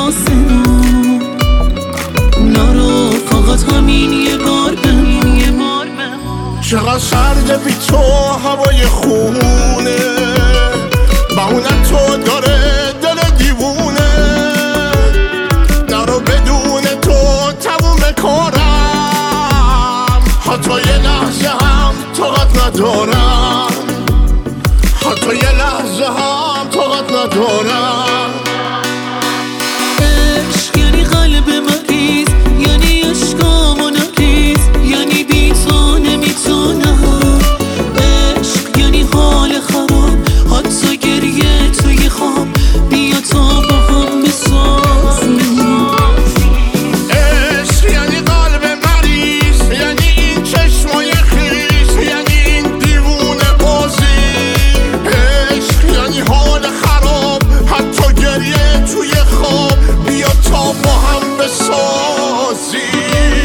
آسمون اونا رو فقط همین یه بار بمون. چقدر سرده بی تو هوای خونه، بهونه تو داره دل دیوونه، نرو بدون تو تموم کارم، حتی یه لحظه هم طاقت ندارم، حتی یه لحظه هم طاقت ندارم. عشق یعنی قلب مریض، یعنی عشقامو نریز، یعنی بی تو نمیتونم. عشق یعنی حال خراب، حتی گریه توی خواب، بیا تا با هم بسازیم. عشق یعنی قلب مریض، یعنی این چشمای خیس، یعنی این دیوونه بازی. عشق یعنی حال خراب، حتی گریه توی خواب، بیا تا با هم بسازیم.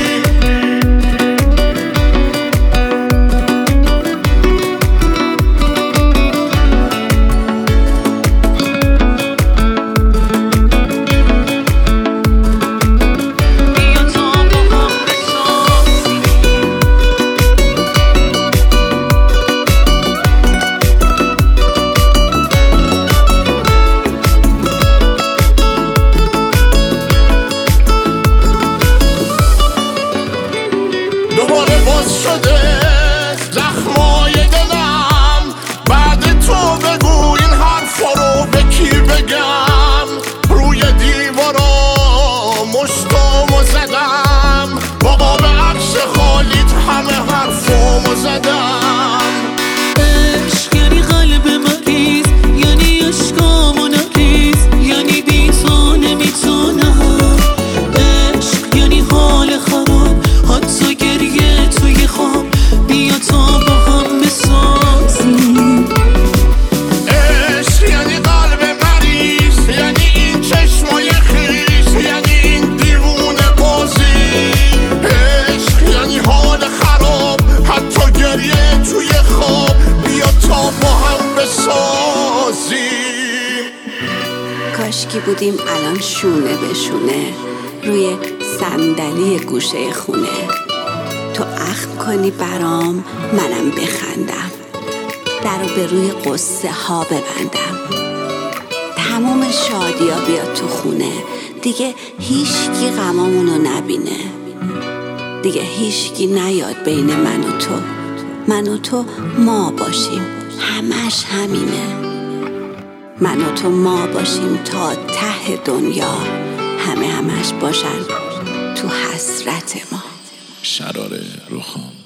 دوباره باز شده زخمای دلم، بعد تو بگو این حرفا رو به کی بگم. روی دیوارا مشتامو زدم، بابا به عکس خالیت همه حرفامو زدم. عشق یعنی قلب مریض، یعنی عشقامو نریز، یعنی بی تو نمیتونم. عشق یعنی حال خراب، حتی گریه توی خواب، بیا تا با هم بسازیم. عشق یعنی قلب مریض، یعنی این چشمای خیس، یعنی این دیوونه بازی. عشق یعنی حال خراب، حتی گریه توی خواب، بیا تا با هم بسازیم. کاشکی بودیم الان شونه به شونه روی صندلی گوشه خونه، تو اخم کنی برام منم بخندم، درو به روی قصه ها ببندم، تمام شادیا بیاد تو خونه، دیگه هیچکی غمامونو نبینه، دیگه هیچکی نیاد بین من و تو ما باشیم، همش همینه. من و تو ما باشیم تا ته دنیا، همش باشن تو حسرت ما. شرار رخام.